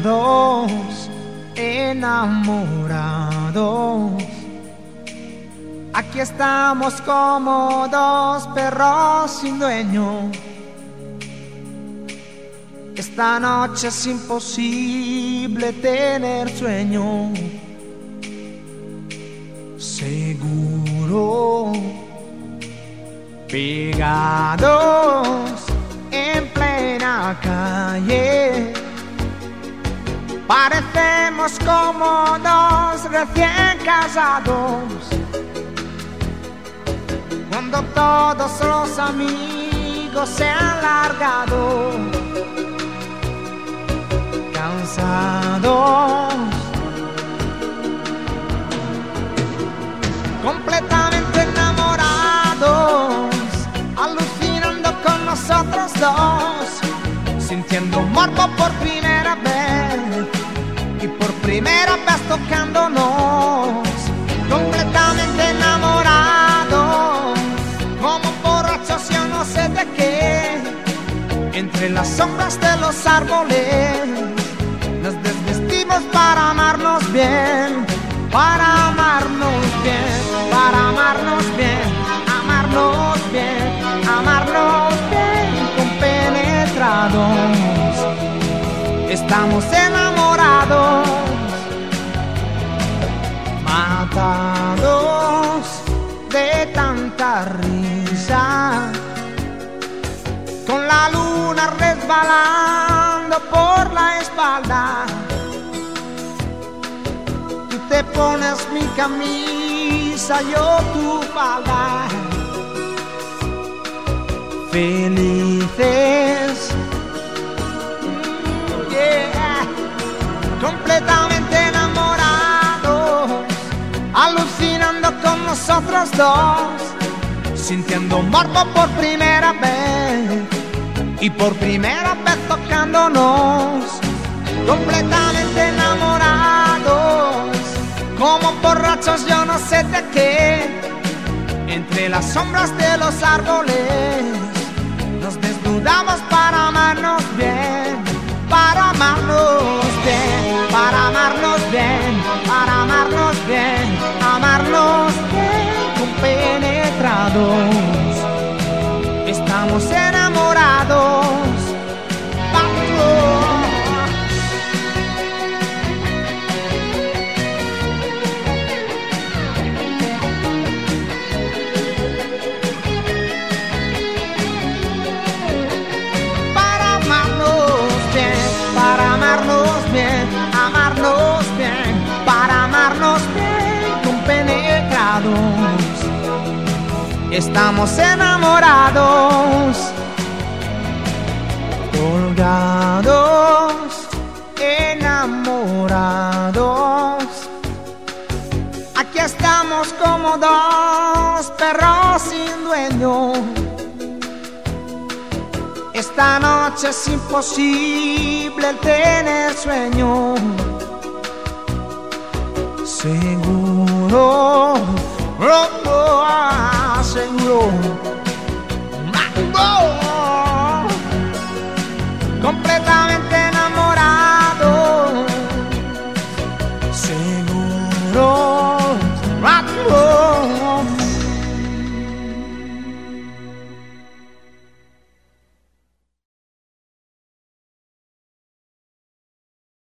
dos enamorados. Aquí estamos como dos perros sin dueño. Esta noche es imposible tener sueño. Seguro, pegados en plena calle, parecemos como dos recién casados. Cuando todos los amigos se han largado, cansados, completamente enamorados, alucinando con nosotros dos, sintiendo morbo por primera vez y por primera vez tocándonos, completamente enamorados, como borrachos yo no sé de qué, entre las sombras de los árboles nos desvestimos para amarnos bien, para amarnos bien, para amarnos bien, amarnos bien, amarnos bien, compenetrados. Estamos enamorados, matados de tanta risa, con la luna resbalando por la espalda. Tú te pones mi camisa, yo tu falda. Felices, yeah, completamente enamorados, alucinando con nosotros dos, sintiendo morbo por primera vez y por primera vez tocándonos, completamente enamorados, como borrachos yo no sé de qué, entre las sombras de los árboles nos desnudamos para amarnos bien, para amarnos bien, para amarnos bien, para amarnos bien, amarnos bien, compenetrados. Estamos enamorados. Para amarnos bien, para amarnos bien, amarnos bien, para amarnos bien, compenetrados. Estamos enamorados, colgados, enamorados. Aquí estamos como dos perros sin dueño. Esta noche es imposible el tener sueño. Seguro, seguro, completamente enamorado, seguro.